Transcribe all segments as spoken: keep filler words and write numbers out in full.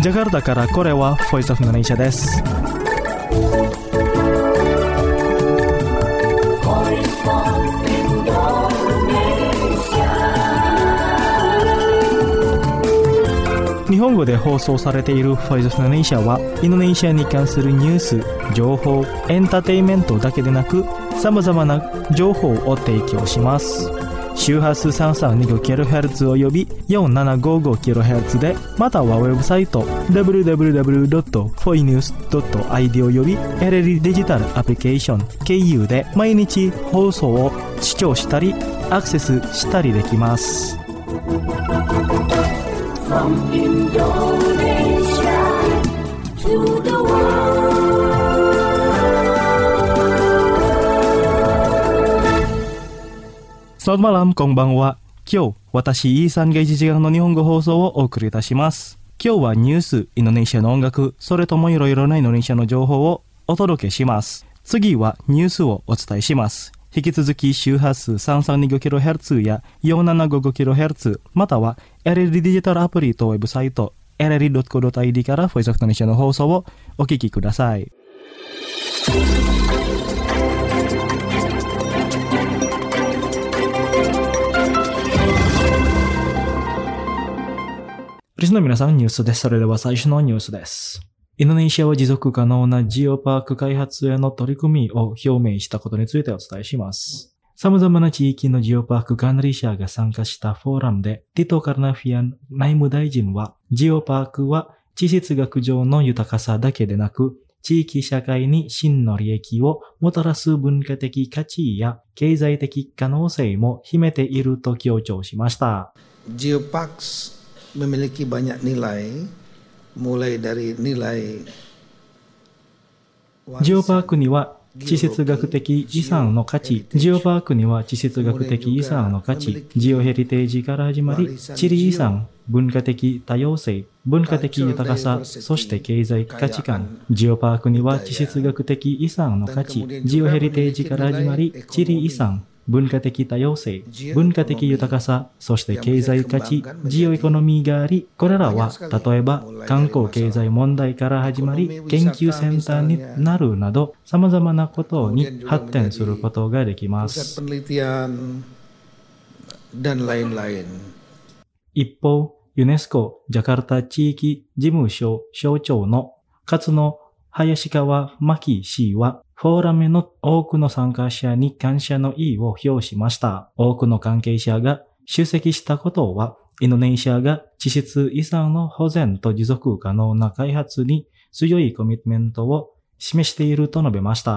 ジャカルタからこれは Voice of Indonesia です。日本語で放送されている Voice of Indonesia はインドネシアに関するニュース、情報、エンターテインメントだけでなく様々な情報を提供します。周波数 さんさんにごキロヘルツ および よんななごごキロヘルツ で、またはウェブサイト ダブリューダブリューダブリュードットフォイニュースドットアイディー および エルエル デジタルアプリケーション経由で毎日放送を視聴したりアクセスしたりできます。From Indonesia to the world. Selamat malam, konbanwa. 今日、私、イーさんがいちじかんの日本語放送をお送りいたします。今日はニュース、インドネシアの音楽、それともいろいろなインドネシアの情報をお届けします。次はニュースをお伝えします。引き続き周波数 さんさんにごキロヘルツ や よんななごごキロヘルツ または エルエル デジタルアプリとウェブサイト エルエルドットコードットアイディー から Voice of Indonesia の放送をお聞きください。リスの皆さん、ニュースです。それでは最初のニュースです。インドネシアは持続可能なジオパーク開発への取り組みを表明したことについてお伝えします。様々な地域のジオパーク管理者が参加したフォーラムで、ティト・カルナフィアン内務大臣は、ジオパークは地質学上の豊かさだけでなく、地域社会に真の利益をもたらす文化的価値や経済的可能性も秘めていると強調しました。 Geoparks memiliki banyak nilai, mulai dari nilai ジオパークには地質学的遺産の価値、ジオパークには地質学的遺産の価値、ジオヘリテージから始まり、地理遺産、文化的多様性、文化的豊かさ、そして経済価値観。ジオパークには地質学的遺産の価値、ジオヘリテージから始まり、地理遺産、文化的多様性、文化的豊かさ、そして経済価値、ジオエコノミーがあり、これらは例えば観光経済問題から始まり、研究センターになるなど様々なことに発展することができます。一方、ユネスコジャカルタ地域事務所所長の勝野林川真希氏は、フォーラムの多くの参加者に感謝の意を表しました。多くの関係者が出席したことは、インドネシアが地質遺産の保全と持続可能な開発に強いコミットメントを示していると述べました。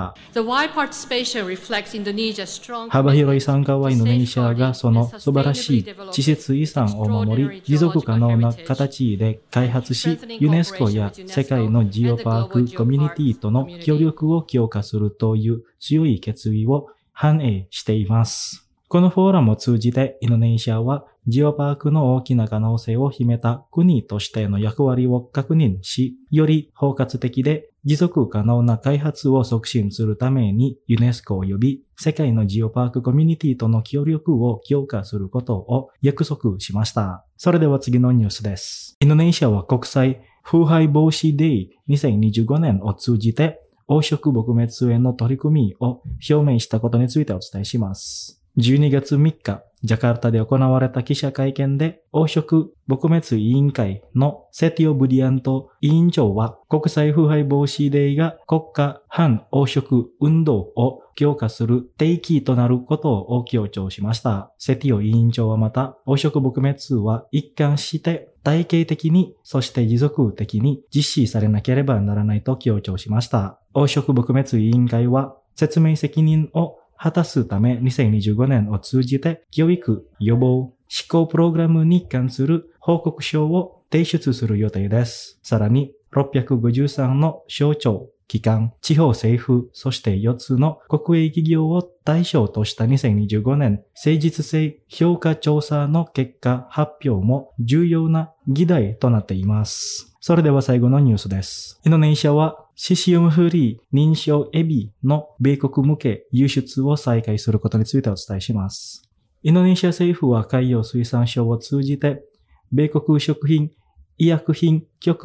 幅広い参加はインドネシアがその素晴らしい地質遺産を守り、持続可能な形で開発し、ユネスコや世界のジオパークコミュニティとの協力を強化するという強い決意を反映しています。このフォーラムを通じてインドネシアはジオパークの大きな可能性を秘めた国としての役割を確認し、より包括的で持続可能な開発を促進するためにユネスコ及び世界のジオパークコミュニティとの協力を強化することを約束しました。それでは次のニュースです。インドネシアは国際腐敗防止デイにせんにじゅうごねんを通じて黄色撲滅への取り組みを表明したことについてお伝えします。じゅうにがつみっか、ジャカルタで行われた記者会見で、黄色撲滅委員会のセティオ・ブディアント委員長は、国際腐敗防止デーが国家反黄色運動を強化する契機となることを強調しました。セティオ委員長はまた、黄色撲滅は一貫して体系的に、そして持続的に実施されなければならないと強調しました。黄色撲滅委員会は、説明責任を果たすためにせんにじゅうごねんを通じて教育、予防、施行プログラムに関する報告書を提出する予定です。さらにろっぴゃくごじゅうさんの省庁、機関、地方政府、そしてよっつの国営企業を対象としたにせんにじゅうごねん誠実性評価調査の結果発表も重要な議題となっています。それでは最後のニュースです。インドネシアはシシウムフリー認証エビの米国向け輸出を再開することについてお伝えします。インドネシア政府は海洋水産省を通じて米国食品医薬品局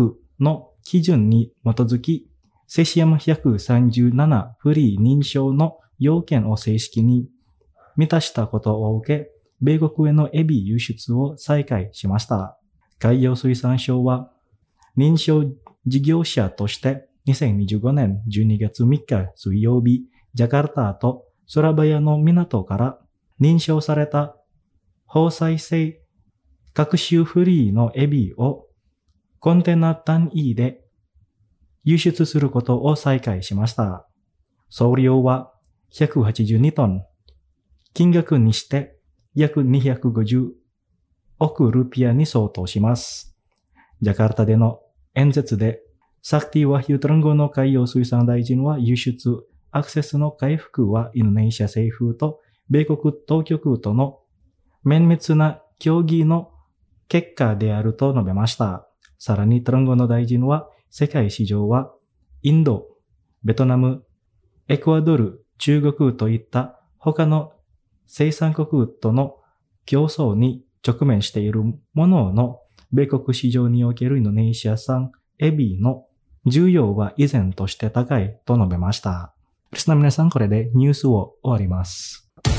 の基準に基づき、セシウムひゃくさんじゅうななフリー認証の要件を正式に満たしたことを受け、米国へのエビ輸出を再開しました。海洋水産省は、認証事業者としてにせんにじゅうごねんじゅうにがつみっか水曜日、ジャカルタとソラバヤの港から認証された放射性各種フリーのエビをコンテナ単位で輸出することを再開しました。総量はひゃくはちじゅうにトン。金額にして約にひゃくごじゅうおくルピアに相当します。ジャカルタでの演説で、サクティ・ワヒュ・トランゴの海洋水産大臣は輸出アクセスの回復はインドネシア政府と米国当局との綿密な協議の結果であると述べました。さらにトランゴの大臣は、世界市場はインド、ベトナム、エクアドル、中国といった他の生産国との競争に直面しているものの、米国市場におけるインドネシア産エビの需要は依然として高いと述べました。リスナー皆さん、これでニュースを終わります。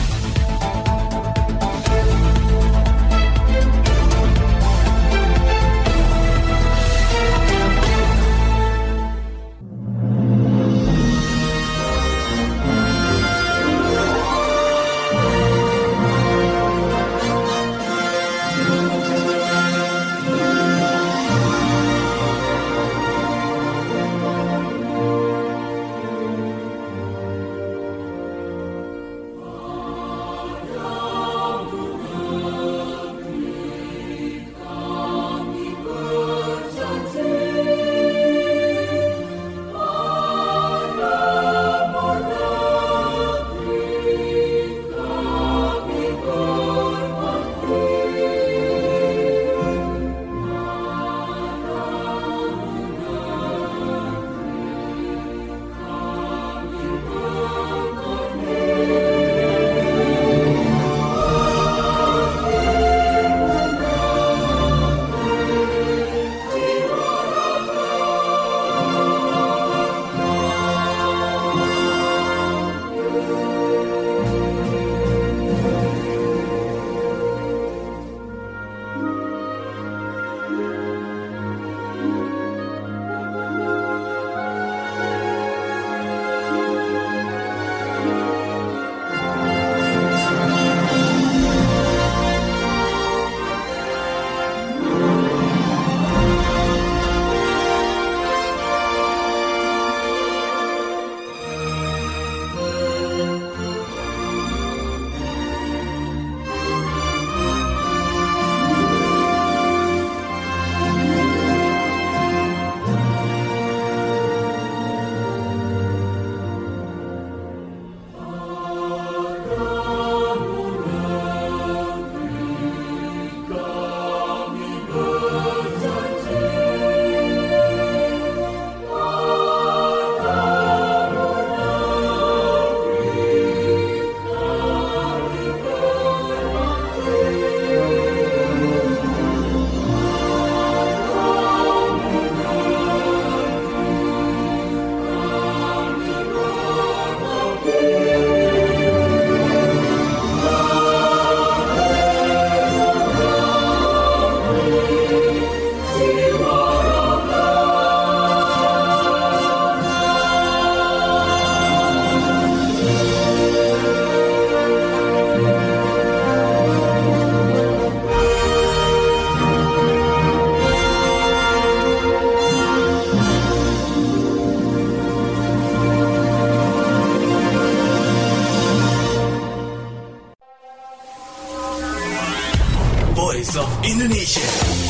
Voice of Indonesia.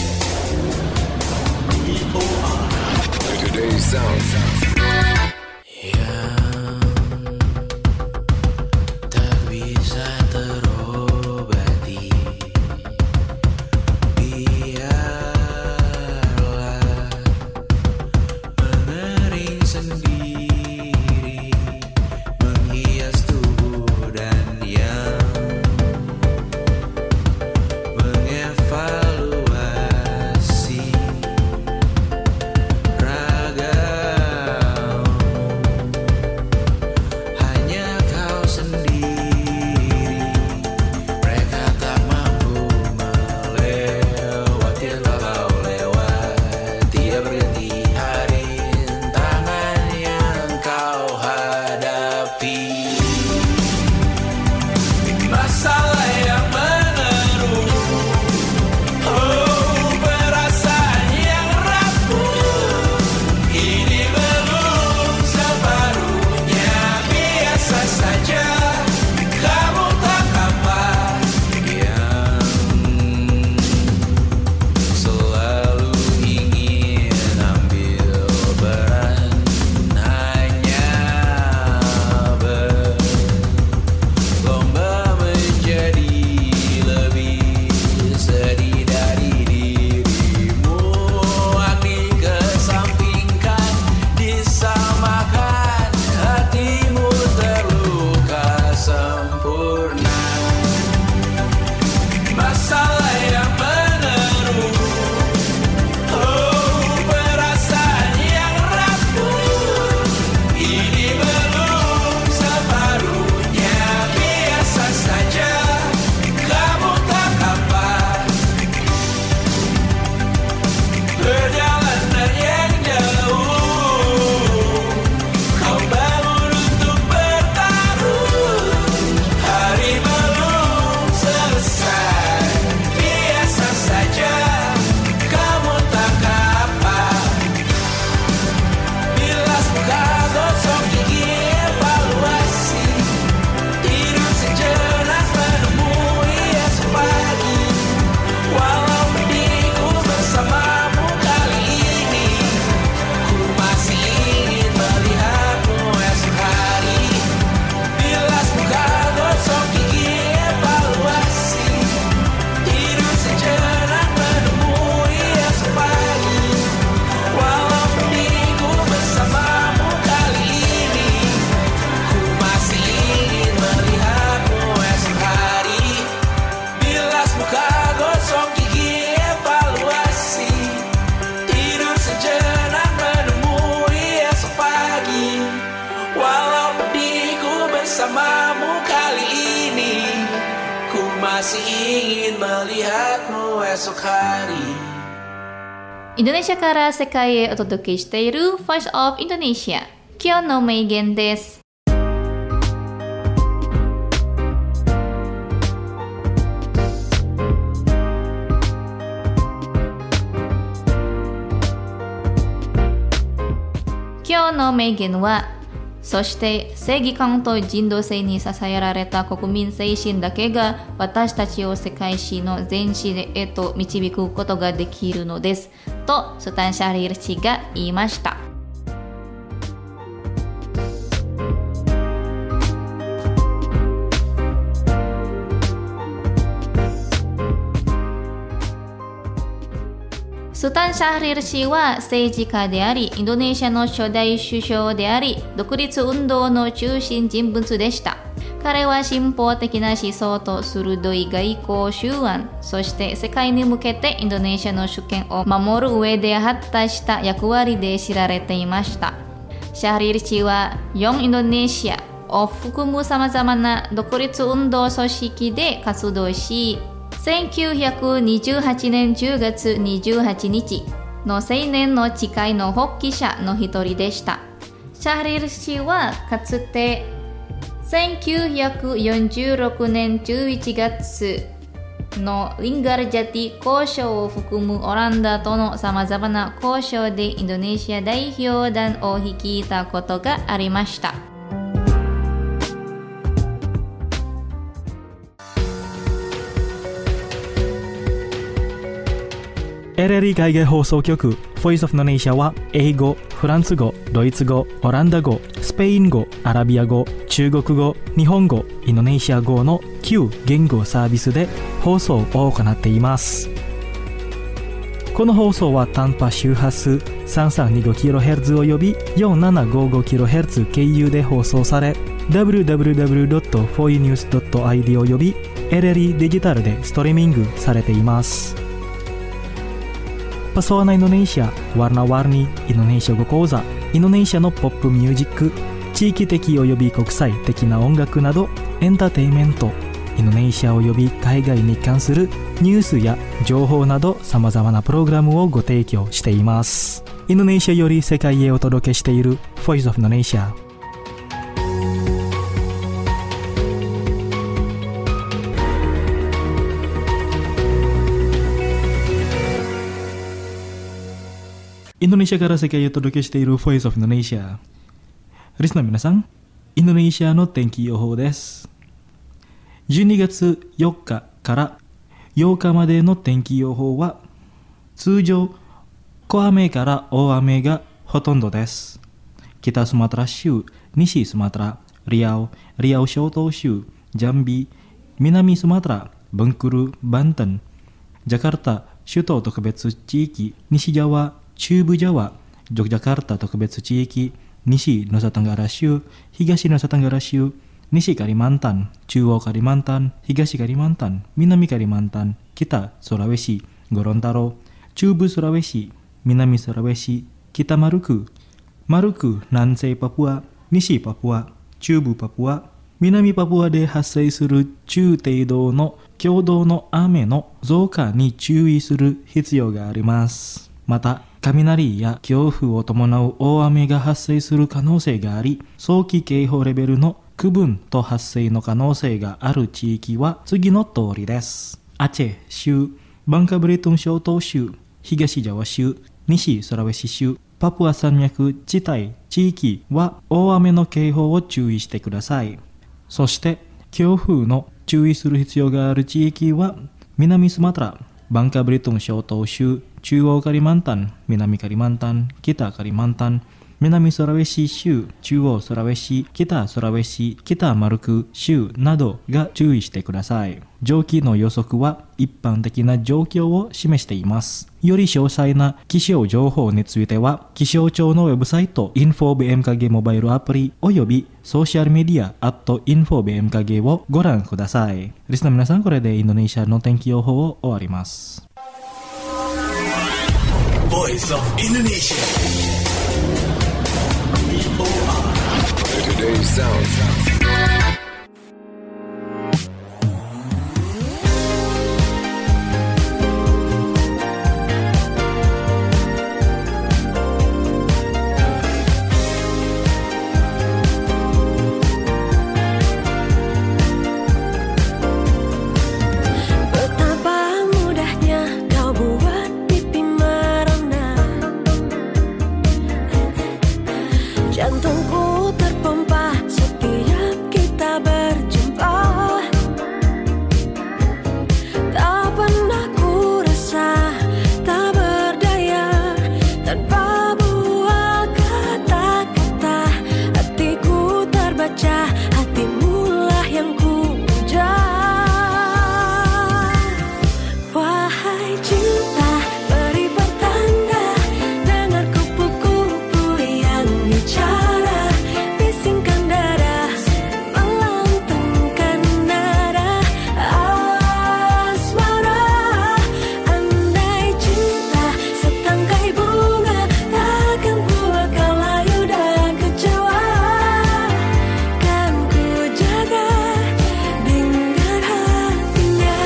V O R. Today's sound. Mengevaluasi sepi. Masalah yang meneru, oh perasaan yang rapuh, ini belum separuhnya. Biasa saja, kamu tak apa yang selalu ingin ambil peran, hanya berlomba menjadi lebih sedih dari dirimu. Aku kesampingkan, disamakan, hatimu terluka sempurna. Masalah yang meneru, oh perasaan yang rapuh, ini belum separuhnya. Biasa saja, kamu tak apa. Perjalanan yang jauh, kau bangun untuk bertaruh. Hari belum selesai, biasa saja, kamu tak apa. Bilas muka, gosok gigi, evaluasi, tidur sejenak, menemui esok pagi. Walau pedihku bersamamu kali ini, ku masih ingin melihatmu esok hari. Bilas muka, gosok gigi, evaluasi, tidur sejenak, menemui esok pagi. Walau pedihku bersamamu kali ini, ku masih ingin melihatmu esok hari. Bilas muka, gosok gigi, evaluasi, tidur sejenak, menemui esok pagi. Walau pedihku bersamamu kali ini, ku masih ingin melihatmu esok hari. Indonesiaから世界へお届けしている Voice of Indonesia。今日の名言です。今日の名言は、そして正義感と人道性に支えられた国民精神だけが私たちを世界史の前史へと導くことができるのですとスタン・シャリール氏が言いました。スタン・シャーリル氏は政治家であり、インドネシアの初代首相であり、独立運動の中心人物でした。彼は進歩的な思想と鋭い外交手腕、そして世界に向けてインドネシアの主権を守る上で果たした役割で知られていました。シャーリル氏は、ヨン・インドネシアを含む様々な独立運動組織で活動し、せんきゅうひゃくにじゅうはちねんじゅうがつにじゅうはちにちの青年の誓いの発起者の一人でした。シャーリル氏はかつてせんきゅうひゃくよんじゅうろくねんじゅういちがつのリンガルジャティ交渉を含むオランダとの様々な交渉でインドネシア代表団を率いたことがありました。 エルエルイー 海外放送局 Voice of Indonesia は英語、フランス語、ドイツ語、オランダ語、スペイン語、アラビア語、中国語、日本語、インドネシア語のきゅう言語サービスで放送を行っています。この放送は短波周波数 さんさんにごキロヘルツ および よんななごごキロヘルツ 経由で放送され ダブリューダブリューダブリュードットフォーイーニュースドットアイディー および エルエルイー デジタルでストリーミングされています。Pesona Indonesia, warna-warni Indonesia語講座、インドネシアのポップミュージック、地域的および国際的な音楽などエンターテインメント、インドネシアおよび海外に関するニュースや情報など様々なプログラムをご提供しています。インドネシアより世界へお届けしている Voice of Indonesia。 インドネシアから世界へお届けしている Voice of Indonesia。リスナー皆さん、インドネシアの天気予報です。じゅうにがつよっかからようかまでの天気予報は、通常、小雨から大雨がほとんどです。北スマトラ州、西スマトラ、リアオ、リアオ諸島州、ジャンビ、南スマトラ、ベンクル、バンタン、ジャカルタ、首都特別地域、西ジャワ、中部ジャワ、ジョグジャカルタ特別地域、西ヌサタンガラ州、東ヌサタンガラ州、西カリマンタン、中央カリマンタン、東カリマンタン、南カリマンタン、北ソラウェシ、ゴロンタロ、中部ソラウェシ、南ソラウェシ、北マルク、マルク、南西パプア、西パプア、中部パプア、南パプアで発生する中程度の強度の雨の増加に注意する必要があります。また、雷や強風を伴う大雨が発生する可能性があり、早期警報レベルの区分と発生の可能性がある地域は次の通りです。アチェ州、バンカブレトン諸島州、東ジャワ州、西ソラウェシ州、パプア山脈地帯地域は大雨の警報を注意してください。そして強風の注意する必要がある地域は南スマトラ、バンカブレトン諸島州、中央カリマンタン、南カリマンタン、北カリマンタン、南ソラウェシ州、中央ソラウェシ、北ソラウェシ、北マルク州などが注意してください。上記の予測は一般的な状況を示しています。より詳細な気象情報については、気象庁のウェブサイト インフォビーエムケー モバイルアプリおよびソーシャルメディア アット インフォビーエムケー をご覧ください。リスナーの皆さん、これでインドネシアの天気予報を終わります。 Voice of Indonesia. Today's sound. Jantungku terpompa setiap kita berjumpa. Tak pernah ku rasa tak berdaya tanpa bual kata-kata. Hatiku terbaca, hatimulah yang ku puja. Wahai cinta, beri pertanda, dengar kupu-kupu yang bicara, bisingkan dada, melantungkan nada asmara. Andai cinta setangkai bunga, takkan buat kau layu dan kecewa. Kan ku jaga dengan hatinya.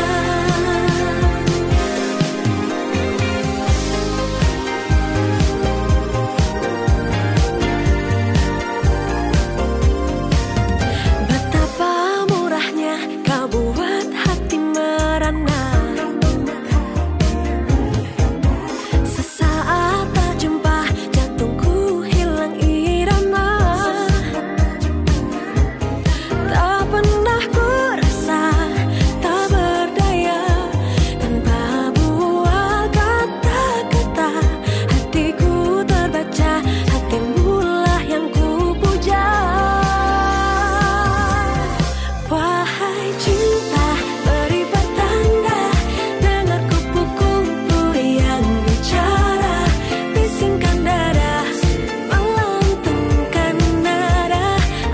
Betapa murahnya kau buat hati merana. Sesaat tak jumpa, jantungku hilang irama. Tak pernah ku rasa tak berdaya tanpa bual kata-kata. Hatiku terbaca, hatimulah yang ku puja. Wahai cinta, beri pertanda, dengar kupu-kupu yang bicara, bisingkan dada, melantungkan nada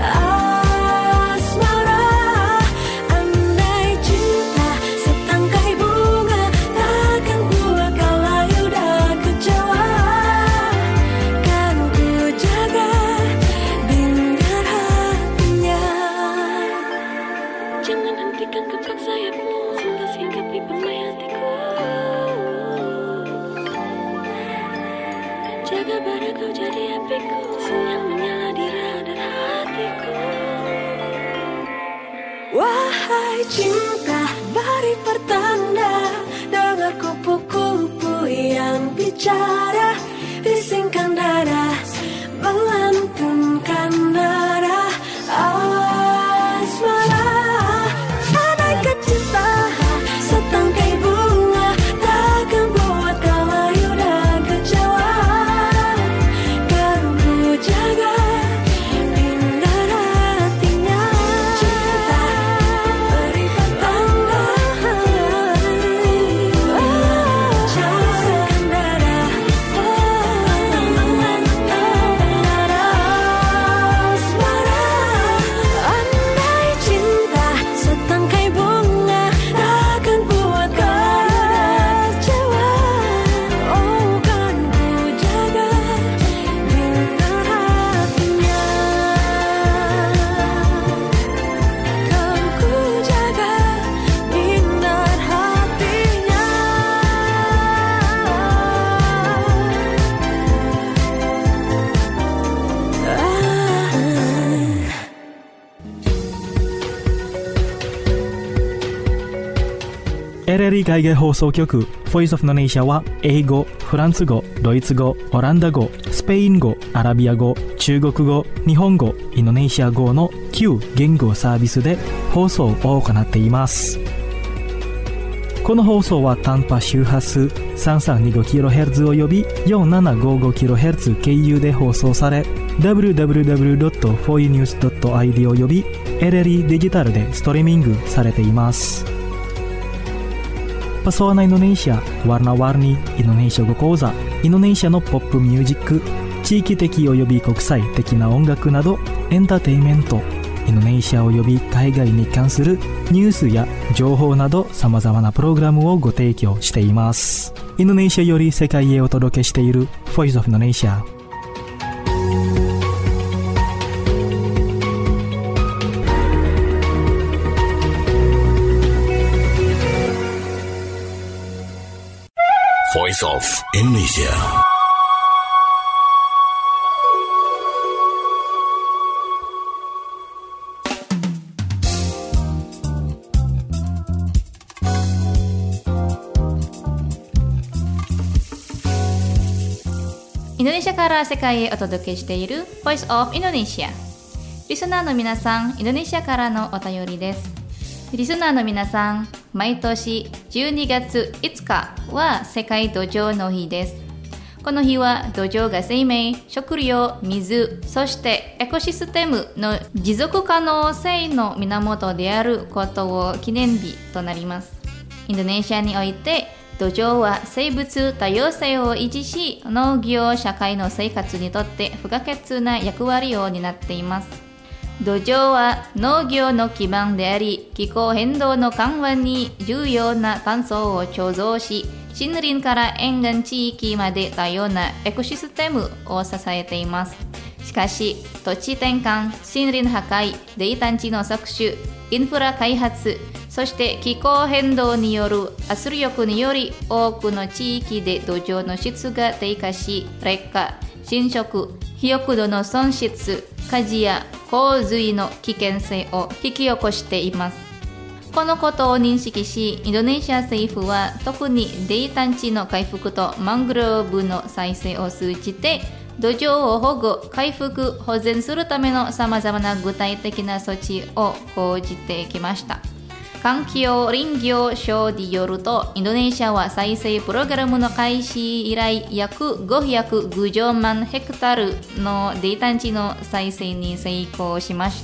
asmara. Andai cinta setangkai bunga, takkan buat kau layu dan kecewa. Kan ku jaga dengan hatinya. Jangan hentikan kepak sayapmu, sehingga singgapi permai hatiku. Jaga pada kau jadi apiku, yang menyala di radar hatiku. Wahai cinta, beri pertanda, dengar kupu-kupu yang bicara, bisingkan エルエルイー 海外放送局 Voice of Indonesia は英語、フランス語、ドイツ語、オランダ語、スペイン語、アラビア語、中国語、日本語、インドネシア語のきゅう言語サービスで放送を行っています。この放送は短波周波数 さんさんにごキロヘルツ および よんななごごキロヘルツ 経由で放送され ダブリューダブリューダブリュードットフォーユーニュースドットアイディー および エルエルイー デジタルでストリーミングされています。Pesona Indonesia, Warna-warni Indonesia語講座、インドネシアのポップミュージック、地域的および国際的な音楽などエンターテインメント、インドネシアおよび海外に関するニュースや情報など様々なプログラムをご提供しています。インドネシアより世界へお届けしている Voice of Indonesia。Voice of Indonesia. インドネシアから世界へお届けしている Voice of Indonesia。リスナーの皆さん、インドネシアからのお便りです。リスナーの皆さん、毎年じゅうにがついつかは世界土壌の日です。この日は土壌が生命、食料、水、そしてエコシステムの持続可能性の源であることを記念日となります。インドネシアにおいて土壌は生物多様性を維持し、農業社会の生活にとって不可欠な役割を担っています。土壌は農業の基盤であり、気候変動の緩和に重要な炭素を貯蔵し、森林から沿岸地域まで多様なエコシステムを支えています。しかし、土地転換、森林破壊、泥炭地の搾取、インフラ開発、そして気候変動による圧力により多くの地域で土壌の質が低下し、劣化、浸食、肥沃度の損失、火事や洪水の危険性を引き起こしています。このことを認識し、インドネシア政府は特に泥炭地の回復とマングローブの再生を通じて土壌を保護、回復、保全するためのさまざまな具体的な措置を講じてきました。環境林業省によると、インドネシアは再生プログラムの開始以来約ごひゃくごじゅうまんヘクタールの泥炭地の再生に成功しました。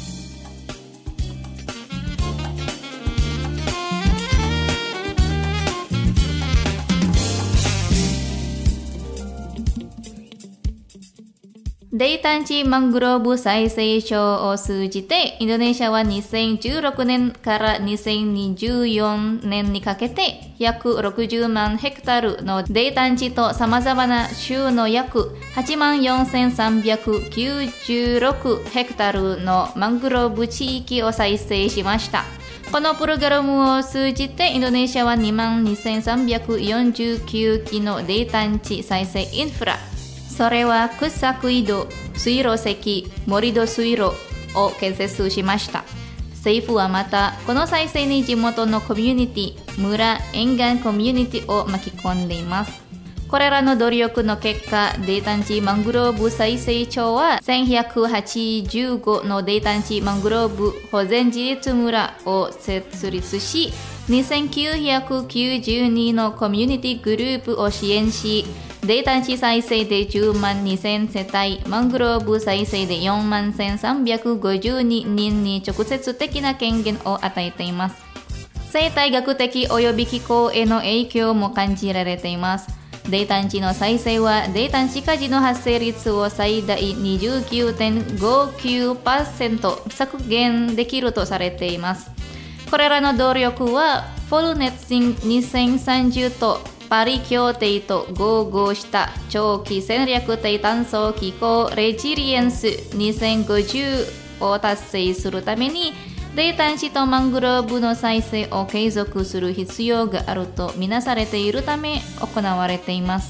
泥炭地マングローブ再生省を通じて、インドネシアはにせんじゅうろくねんからにせんにじゅうよねんにかけて約ろくじゅうまんヘクタールの泥炭地と様々な州の約はちまんよんせんさんびゃくきゅうじゅうろくヘクタールのマングローブ地域を再生しました。このプログラムを通じて、インドネシアはにまんにせんさんびゃくよんじゅうきゅうきの泥炭地再生インフラ、それは掘削井戸、水路石、盛土水路を建設しました。政府はまた、この再生に地元のコミュニティ、村、沿岸コミュニティを巻き込んでいます。これらの努力の結果、泥炭地マングローブ再生庁はせんひゃくはちじゅうごの泥炭地マングローブ保全自立村を設立し、にせんきゅうひゃくきゅうじゅうにのコミュニティグループを支援し、泥炭地再生でじゅうまんにせんせたい、マングローブ再生でよんまんせんさんびゃくごじゅうににんに直接的な権限を与えています。生態学的及び気候への影響も感じられています。泥炭地の再生は泥炭地火事の発生率を最大 にじゅうきゅうてんごきゅうパーセント 削減できるとされています。これらの努力はフォルネッツィンにせんさんじゅうとパリ協定と合合した長期戦略低炭素気候レジリエンスにせんごじゅうを達成するために、泥炭地とマングローブの再生を継続する必要があるとみなされているため行われています。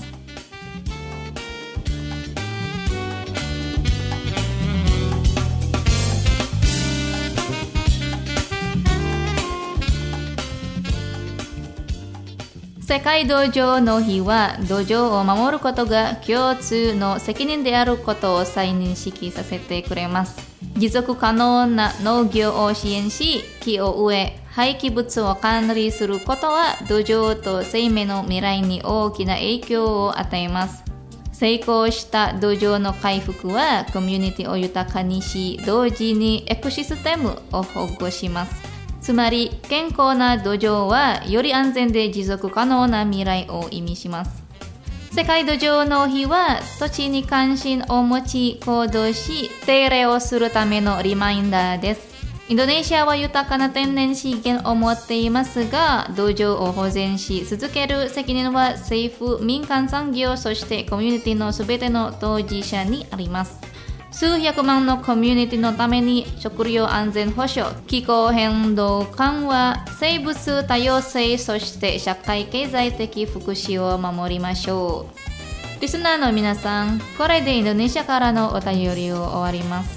世界道場の日は道場を守ることが共通の責任であることを再認識させてくれます。持続可能な農業を支援し、木を植え、廃棄物を管理することは土壌と生命の未来に大きな影響を与えます。成功した土壌の回復はコミュニティを豊かにし、同時にエコシステムを保護します。つまり健康な土壌はより安全で持続可能な未来を意味します。世界土壌の日は土地に関心を持ち行動し、手入れをするためのリマインダーです。インドネシアは豊かな天然資源を持っていますが、土壌を保全し続ける責任は政府、民間産業、そしてコミュニティのすべての当事者にあります。数百万のコミュニティのために食料安全保障、気候変動緩和、生物多様性、そして社会経済的福祉を守りましょう。リスナーの皆さん、これでインドネシアからのお便りを終わります。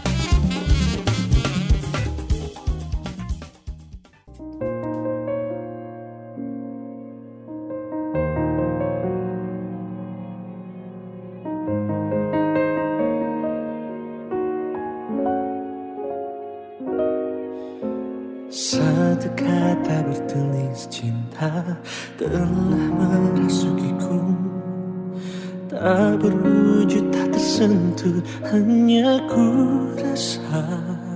Satu kata bertulis cinta telah merasukiku, tak berwujud, tak tersentuh, hanya ku rasa.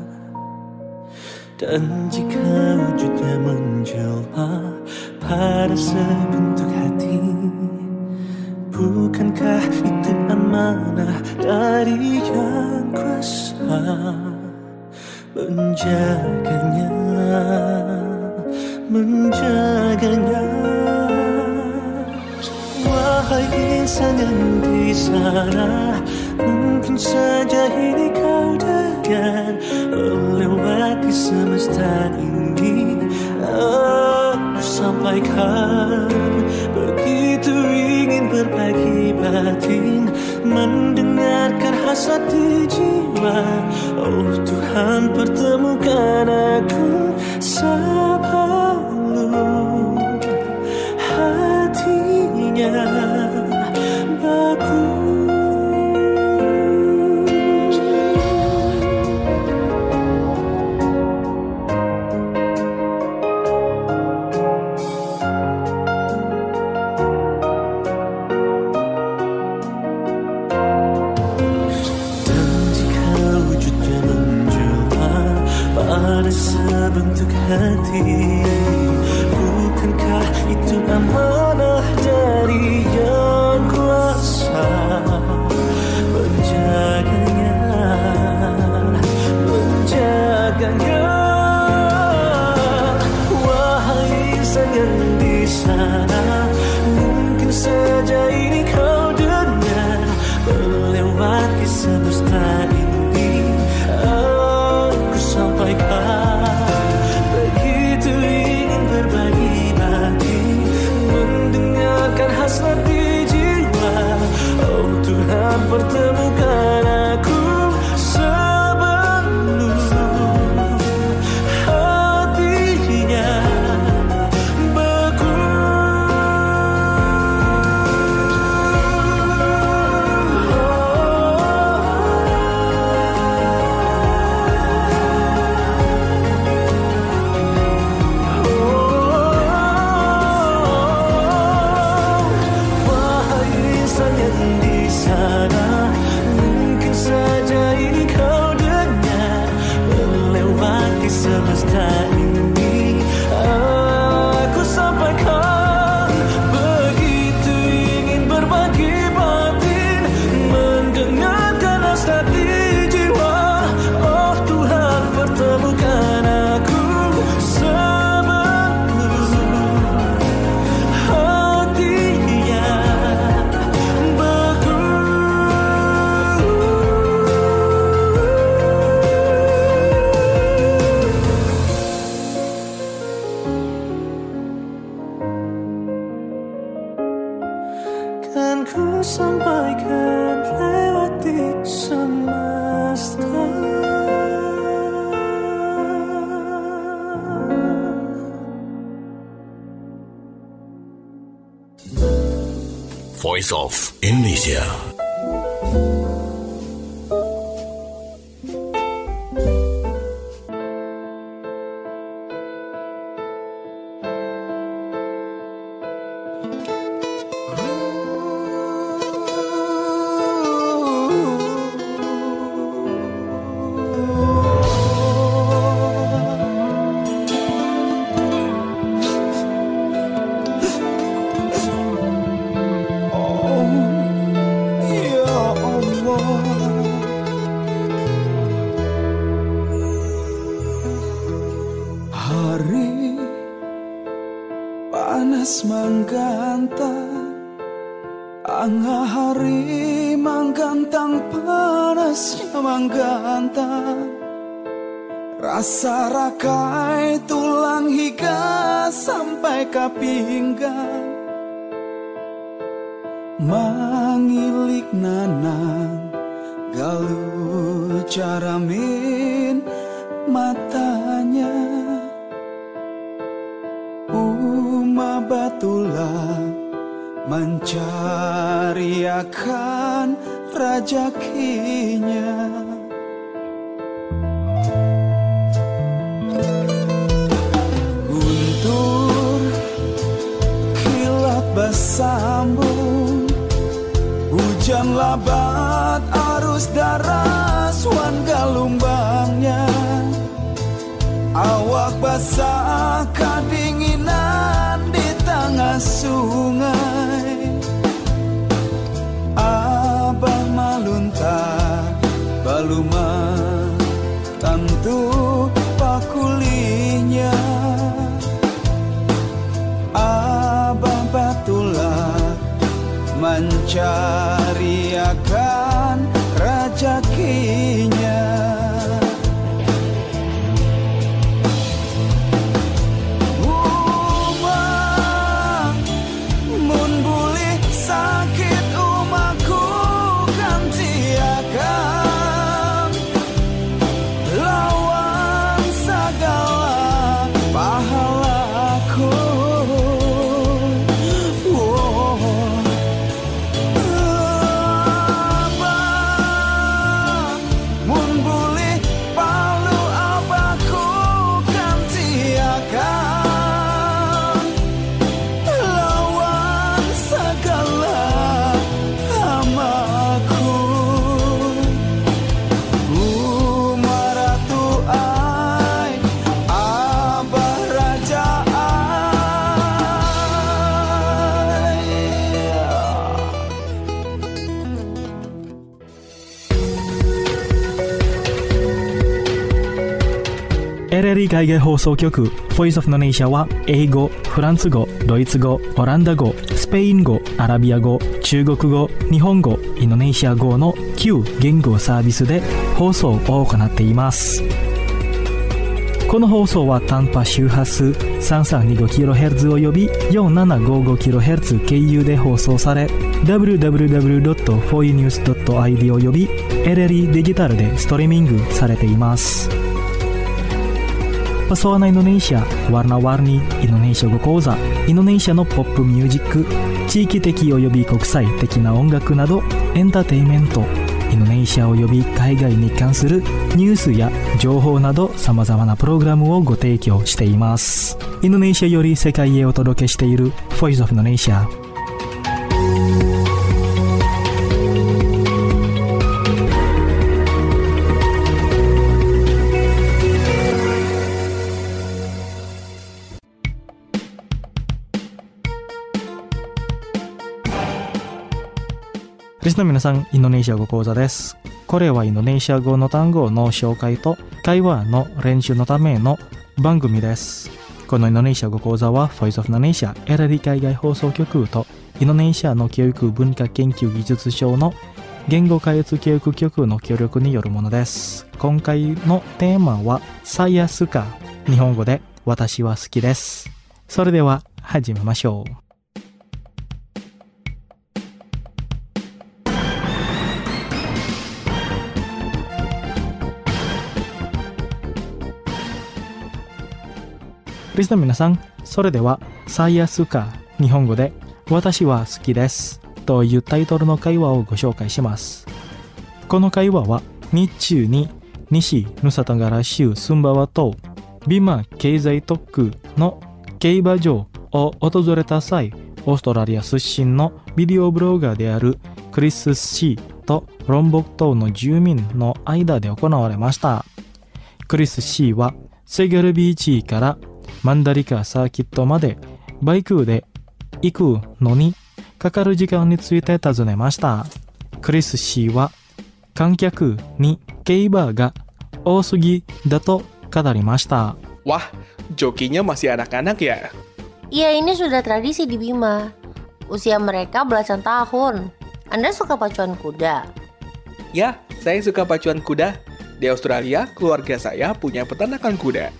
Dan jika wujudnya menjelma pada sebentuk hati, bukankah itu amanah dari Yang Kuasa menjaganya, menjaganya. Wahai insan yang di sana, mungkin saja ini kau dengar, melewati semesta ini aku sampaikan. Begitu ingin berbagi batin, mendengarkan hasrat di jiwa. Oh Tuhan, pertemukan aku sebelum hatinya baku. Pada sebentuk hati, bukankah itu amanah dari Yang Kuasa menjaganya, menjaganya. Wahai insan yang di sana, mungkin saja ini kau dengar, melewati semesta ini aku sampaikan. Begitu ingin berbagi batin, mendengarkan hasrat di jiwa. Oh Tuhan, pertemukan aku sebelum hatinya beku. Voice of Indonesia. panas manggantang, anga hari manggantang, panasnya manggantang, rasa rakai tulang hingga sampai ke pinggang, mangilik nanang galu caramin matanya, uma batulah mencari akan rajakinya. Guntur kilat bersambung, hujan labat arus deras wan galumbangnya, awak basah kedinginan di tengah sungai. Abah maluntar baluma tentu pakulinya, Abah batulah mencari akan rajakinya. エルエルイー 海外放送局 Voice of Indonesia は英語、フランス語、ドイツ語、オランダ語、スペイン語、アラビア語、中国語、日本語、インドネシア語のきゅう言語サービスで放送を行っています。この放送は短波周波数 さんさんにごキロヘルツ および よんななごごキロヘルツ 経由で放送され ダブリューダブリューダブリュードットフォーユーニュースドットアイディー および エルエルイー デジタルでストリーミングされています。Pesona Indonesia, warna-warni Indonesia語講座、インドネシアのポップミュージック、地域的及び国際的な音楽などエンターテインメント、インドネシア及び海外に関するニュースや情報など様々なプログラムをご提供しています。インドネシアより世界へお届けしている Voice of Indonesia。リスナーの皆さん、インドネシア語講座です。これはインドネシア語の単語の紹介と会話の練習のための番組です。このインドネシア語講座は Voice of Indonesia エルエルイー 海外放送局とインドネシアの教育文化研究技術省の言語開発教育局の協力によるものです。今回のテーマはサイヤスカ、日本語で私は好きです。それでは始めましょう。リスナーの皆さん、それではサイヤスカ、日本語で私は好きですというタイトルの会話をご紹介します。この会話は日中に西ヌサタガラ州スンバワ島ビマ経済特区の競馬場を訪れた際、オーストラリア出身のビデオブロガーであるクリス・シーとロンボク島の住民の間で行われました。クリス・シーはセガルビーチからマンダリカサーキットまでバイクで行くのにかかる時間について尋ねました。クリス・シーは観客に競馬が多すぎだと語りました。 Wah, jokinya masih anak-anak ya? Iya, ini sudah tradisi di Bima. Usia mereka belasan tahun. Anda suka pacuan kuda? Ya, saya suka pacuan kuda. Di Australia, keluarga saya punya peternakan kuda.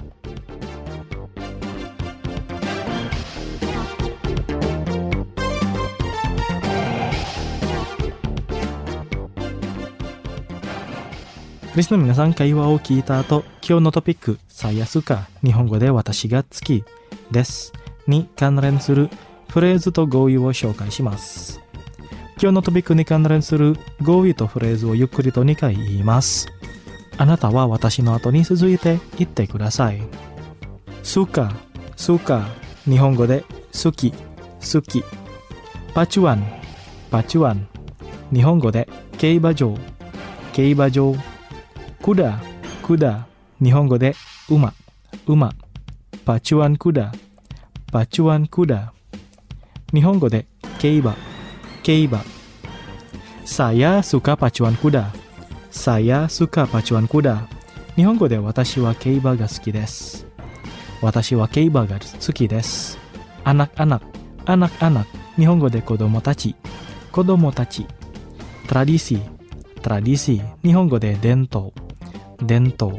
Chris の皆さん、会話を聞いた後、今日のトピック、saya suka、日本語で私が好きですに関連するフレーズと語彙を紹介します。今日のトピックに関連する語彙とフレーズをゆっくりとにかい言います。あなたは私の後に続いて言ってください。suka、suka、日本語で好き、好き。パチュアン、パチュアン、日本語で競馬場、競馬場。クダ、クダ、日本語で馬、馬。パチュアンクダ、パチュアンクダ。日本語で競馬、競馬。saya suka pacuan kuda。saya suka pacuan kuda。日本語で私は競馬が好きです。私は競馬が好きです。anak-anak、anak-anak、日本語で子供たち、子供たち。tradisi、tradisi、日本語で伝統、伝統。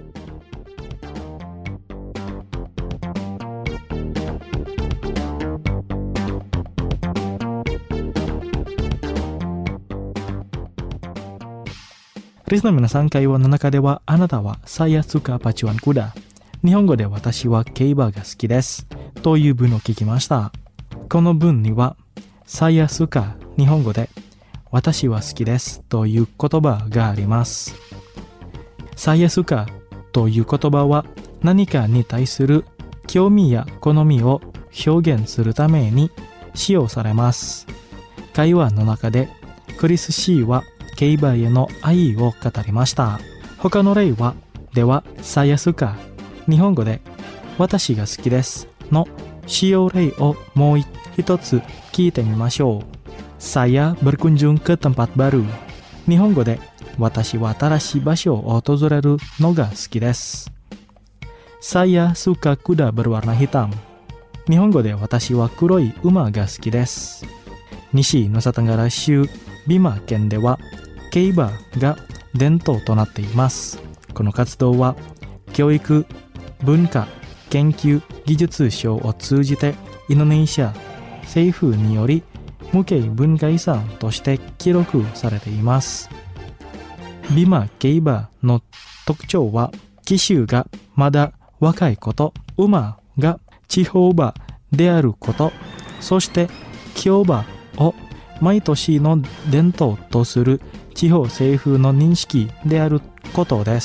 リスの皆さん、会話の中ではあなたはsaya suka pacuan kuda、日本語で私は競馬が好きですという文を聞きました。この文にはsaya suka、日本語で私は好きですという言葉があります。saya sukaという言葉は何かに対する興味や好みを表現するために使用されます。会話の中でクリス・シーは競馬への愛を語りました。他の例はではsaya suka、日本語で私が好きですの使用例をもう一つ聞いてみましょう。saya berkunjung ke tempat baru、日本語で私は新しい場所を訪れるのが好きです。saya suka kuda berwarna hitam、日本語で私は黒い馬が好きです。西ヌサタガラ州ビマ県では競馬が伝統となっています。この活動は教育、文化、研究、技術省を通じてインドネシア政府により無形文化遺産として記録されています。ビマ競馬の特徴は騎手がまだ若いこと、馬が地方馬であること、そして競馬を毎年の伝統とする地方政府の認識であることです。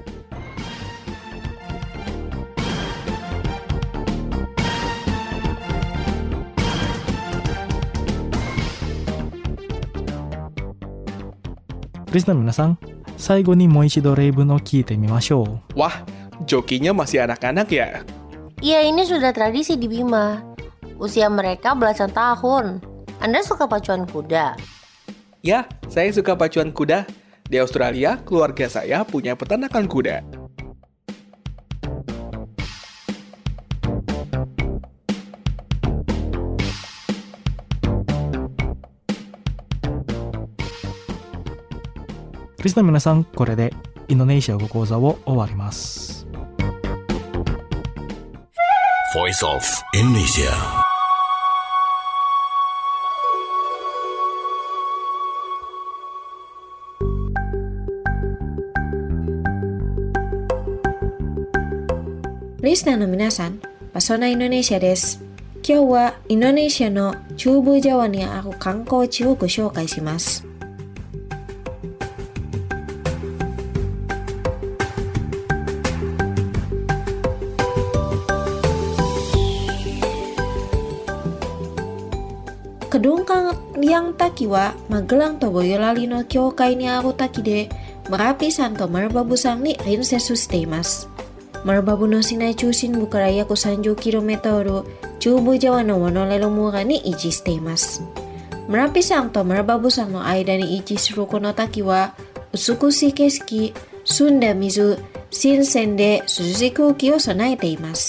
リスナーの皆さん、最後にもう一度例文を聞いてみましょう。 Wah, jokinya masih anak-anak ya? Iya, ini sudah tradisi di Bima. Usia mereka belasan tahun. Anda suka pacuan kuda? Ya, saya suka pacuan kuda. Di Australia, keluarga saya punya peternakan kuda. Listener の皆さん、これでインドネシア語講座を終わります。 Voice of Indonesia。 リスナーの皆さん、パソナインドネシアです。 今日はインドネシアの中部ジャワにある観光地をご紹介します。Kedung Kayang Taki はマグランとボヨラリの境界にある滝で、マラピ山とマルバブ山に隣接しています。マルバブの市内中心部から約 さんじゅっキロメートル、中部ジャワのワノレロ村に位置しています。マラピ山とマルバブ山の間に位置するこの滝は、美しい景色、澄んだ水、新鮮で涼しい空気を備えています。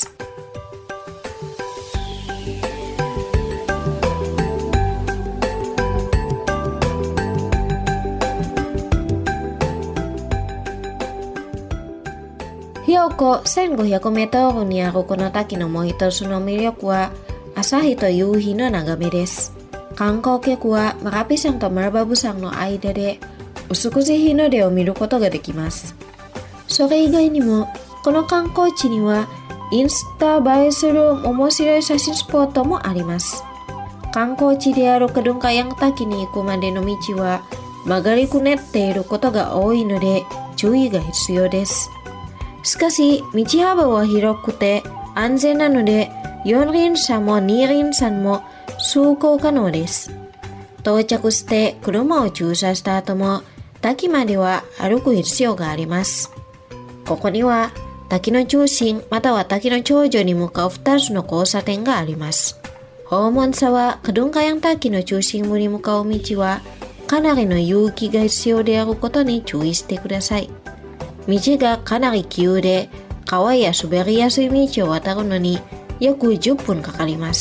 標高 せんごひゃくメートル にあるこの滝のもう一つの魅力は朝日と夕日の眺めです。観光客はマラピ山とマルバブ山の間で美しい日の出を見ることができます。それ以外にもこの観光地にはインスタ映えする面白い写真スポットもあります。観光地であるKedung Kayang滝に行くまでの道は曲がりくねっていることが多いので注意が必要です。しかし、道幅は広くて安全なので、よん輪車もに輪車も走行可能です。到着して車を駐車した後も、滝までは歩く必要があります。ここには、滝の中心または滝の頂上に向かうふたつの交差点があります。訪問者はKedung Kayang滝の中心部に向かう道は、かなりの勇気が必要であることに注意してください。道がかなり急で、川や滑りやすい道を渡るのに約じゅっぷんかかります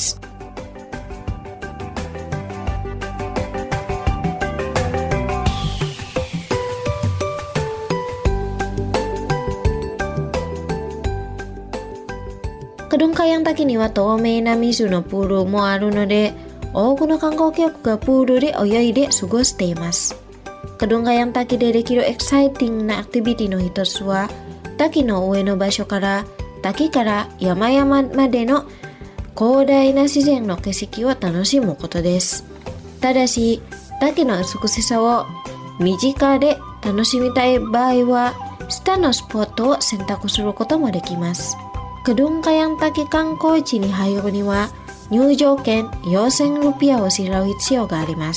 。Kedung Kayang滝には透明な水のプールもあるので、多くの観光客がプールで泳いで過ごしています。Kedung Kayang滝でできるエキサイティングなアクティビティの一つは、滝の上の場所から滝から山々までの広大な自然の景色を楽しむことです。ただし、滝の美しさを身近で楽しみたい場合は、下のスポットを選択することもできます。Kedung Kayang滝観光地に入るには、入場券よんせんルピアを支払う必要があります。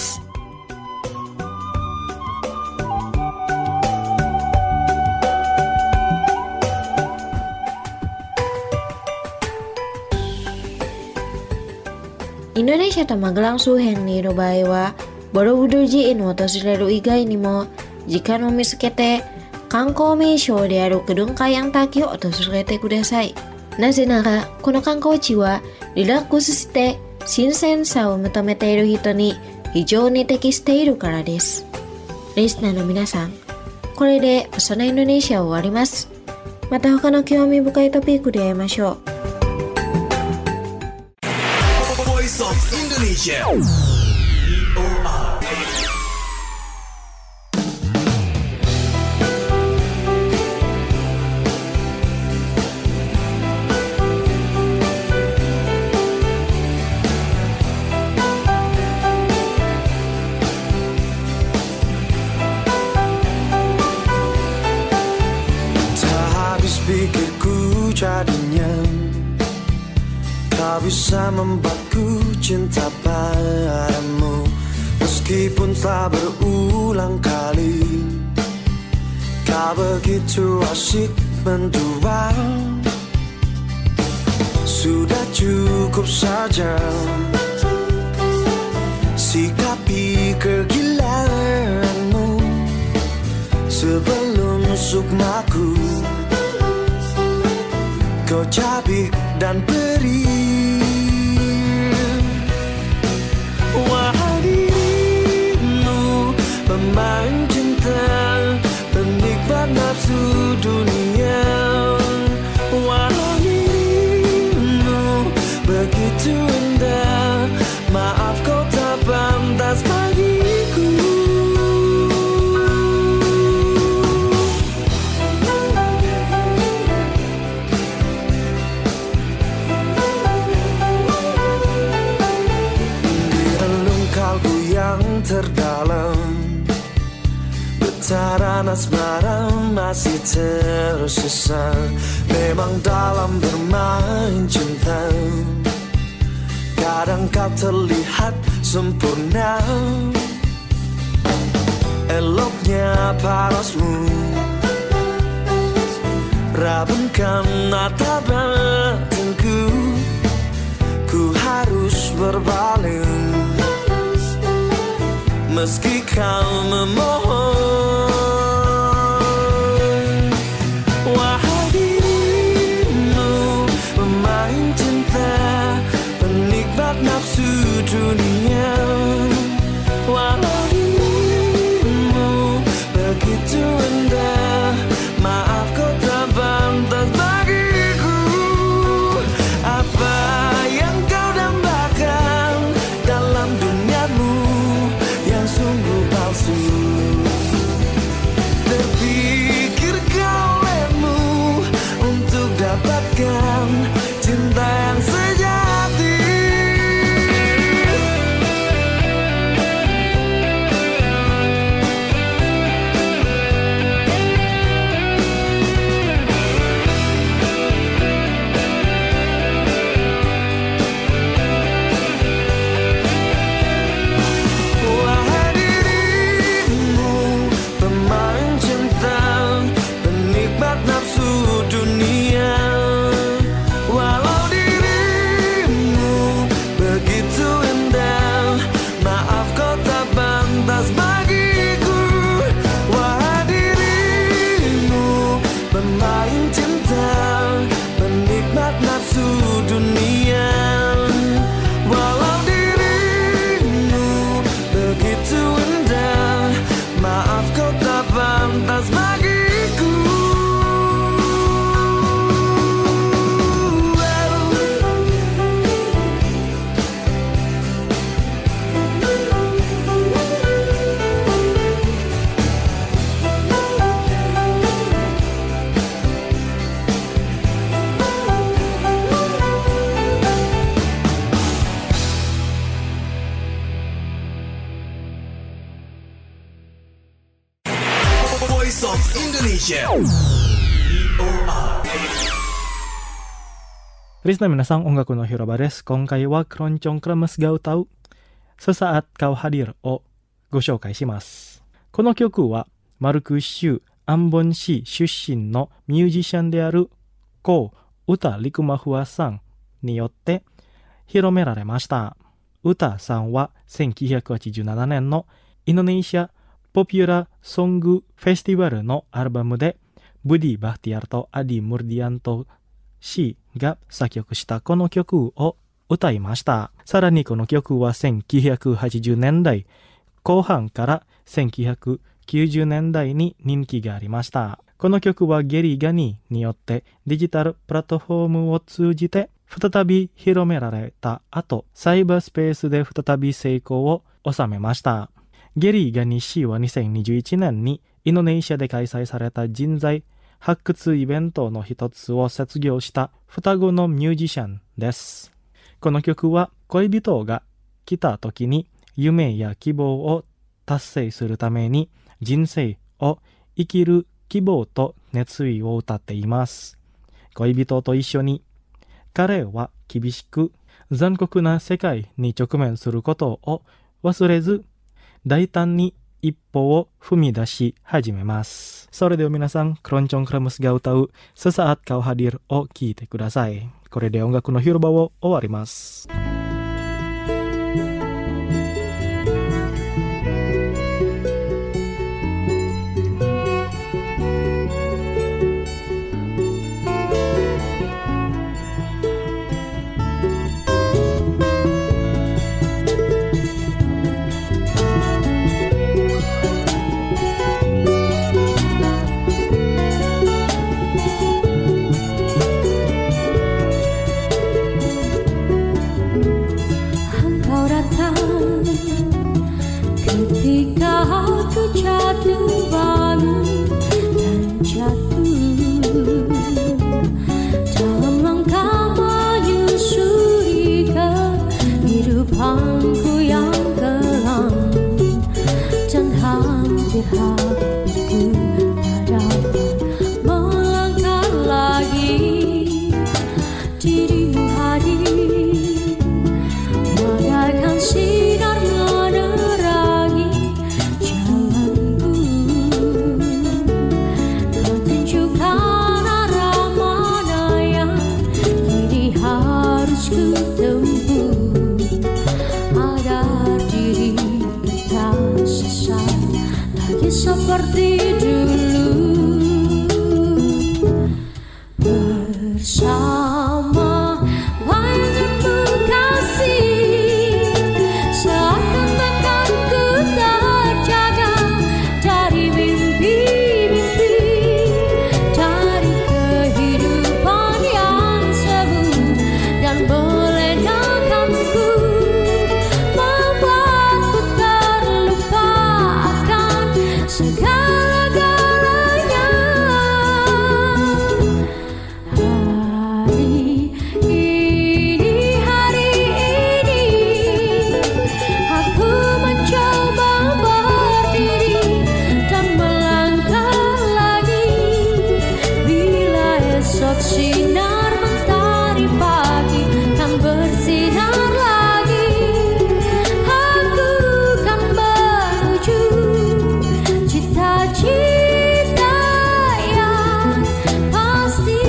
インドネシアとマグラン周辺にいる場合は、ボロブドゥ寺院を訪れる以外にも、時間を見つけて観光名所であるKedung Kayang滝を訪れてください。なぜなら、この観光地はリラックスして新鮮さを求めている人に非常に適しているからです。リスナーの皆さん、これでそのインドネシアを終わります。また他の興味深いトピックで会いましょう。 Voice of Indonesia. V O R. Tak habis pikirku jadinya kau bisa membuatku cinta padamu. Meskipun telah berulang kali kau begitu asyik mendua. Sudah cukup saja sikapi kegilaanmu sebelum sukmaku kau cabik dan perih. Wahai dirimu pemain cinta, penikmat nafsu dunia. Walau dirimu begitu indah, maaf kau tak pantas bagiku. Rasa asmara masih tersisa. Memang dalam bermain cinta kadang kau terlihat sempurna. Eloknya parasmu rabunkan mata batinku. Ku harus berpaling meski kau memohon. Wahai dirimu, pemain cinta, penikmat nafsu dunia. Walau dirimu begitu indah, maaf kau tak pantas bagiku. Apa yang kau dambakan dalam duniamu yang sungguh palsu? Terpikirkah olehmu untuk dapatkan cinta yang sejati? Voice of Indonesia. Rizna minasang ongaku no hiroba desu. Konkai wa Keroncong Kremes Ga Utau Sesaat Kau Hadir o goshoukai shimasu. Kono kyoku wa Marukushu Ambon-shi Shusshin no ミュージシャンである Ko Uta Rikumafuwa さんによって広められました。Uta さんはせんきゅうひゃくはちじゅうななねんのインドネシアポピュラーソングフェスティバルのアルバムでブディ・バフティアルとアディ・ムルディアント氏が作曲したこの曲を歌いました。さらにこの曲はせんきゅうひゃくはちじゅうねんだいこう半からせんきゅうひゃくきゅうじゅうねんだいに人気がありました。この曲はゲリー・ガニーによってデジタルプラットフォームを通じて再び広められた後、サイバースペースで再び成功を収めました。ゲリー・ガニー氏はにせんにじゅういちねんにインドネシアで開催された人材発掘イベントの一つを卒業した双子のミュージシャンです。この曲は恋人が来た時に夢や希望を達成するために人生を生きる希望と熱意を歌っています。恋人と一緒に彼は厳しく残酷な世界に直面することを忘れず大胆に一歩を踏み出し始めます。それでは皆さん、Keroncong Kremes Ga Utau Sesaat Kau Hadirを聴いてください。これで音楽の広場を終わります。 dirimu hadir, bagaikan sinar menerangi jalanku. Kau tunjukkan arah mana yang kini harus ku tempuh, agar diri tak sesat lagi seperti dulu. Bersama banyakmu kasih, seakan-akan ku terjaga dari mimpi-mimpi, dari kehidupan yang semu dan melenakanku, membuatku terlupa akan segala-galanya. Hari ini, hari ini, aku mencoba berdiri dan melangkah lagi. Bila esok sinar mentari pagi kan bersinar lagi, aku kan menuju cita-cita yang pasti.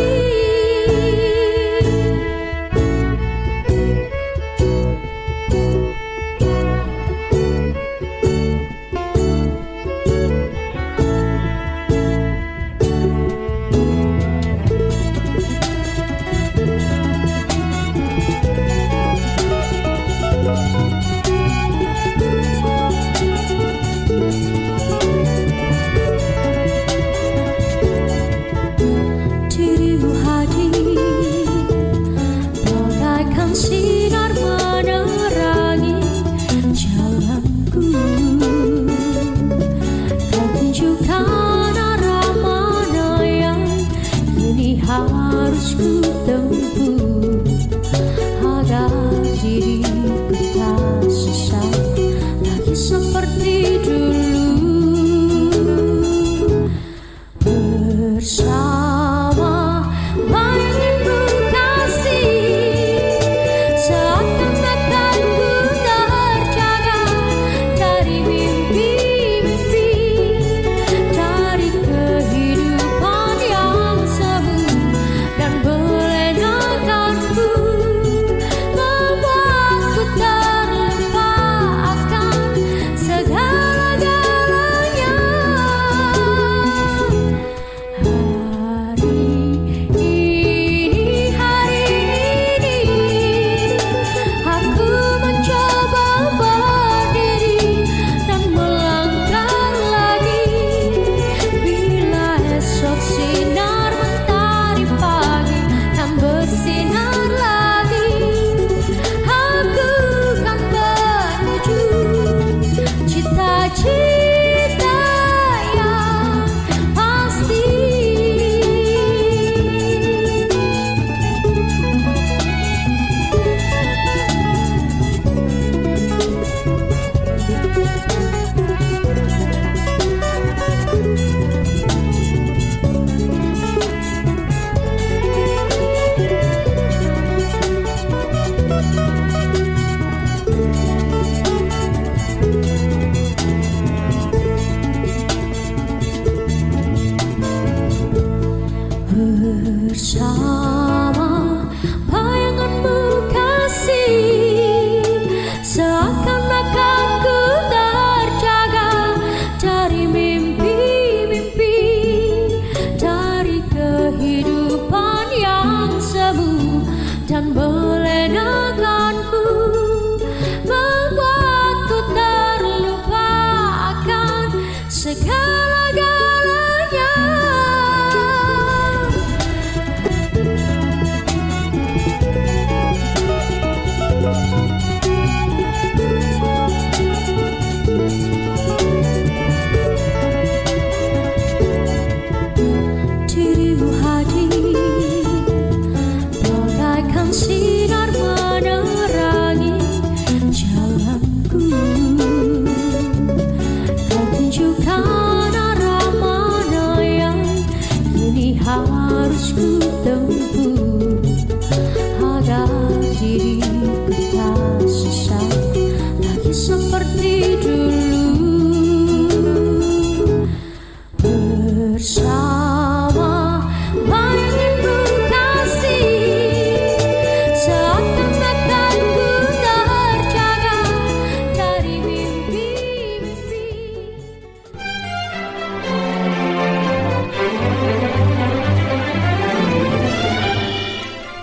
Dirimu hadir, bagaikan sinar menerangi jalanku. Kau tunjukkan arah mana yang kini harus ku tempuh, agar diriku tak sesat lagi seperti dulu. Bersama banyakmu kasih, seakan-akan ku terjaga dari mimpi-mimpi, dari kehidupan yang semu dan melenakanku,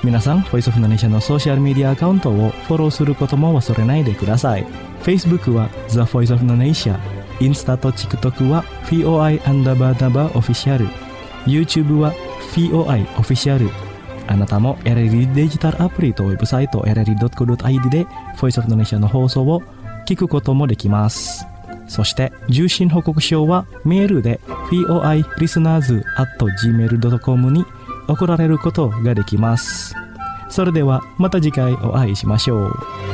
皆さん、ボイスオブインドネシアのソーシャルメディアアカウントをフォローすることも忘れないでください。 Facebook は The Voice of Indonesia、 インスタと TikTok は フィーオーアイ アンダーバーダバーオフィシャル、 YouTube は フィーオーアイ オフィシャル。あなたも エルエルディー デジタルアプリとウェブサイト エルエルドットコードアイディー で Voice of Indonesia の放送を聞くこともできます。そして受信報告書はメールで フィーオーアイ リスナーズ アット ジーメール ドット コム に送られることができます。それではまた次回お会いしましょう。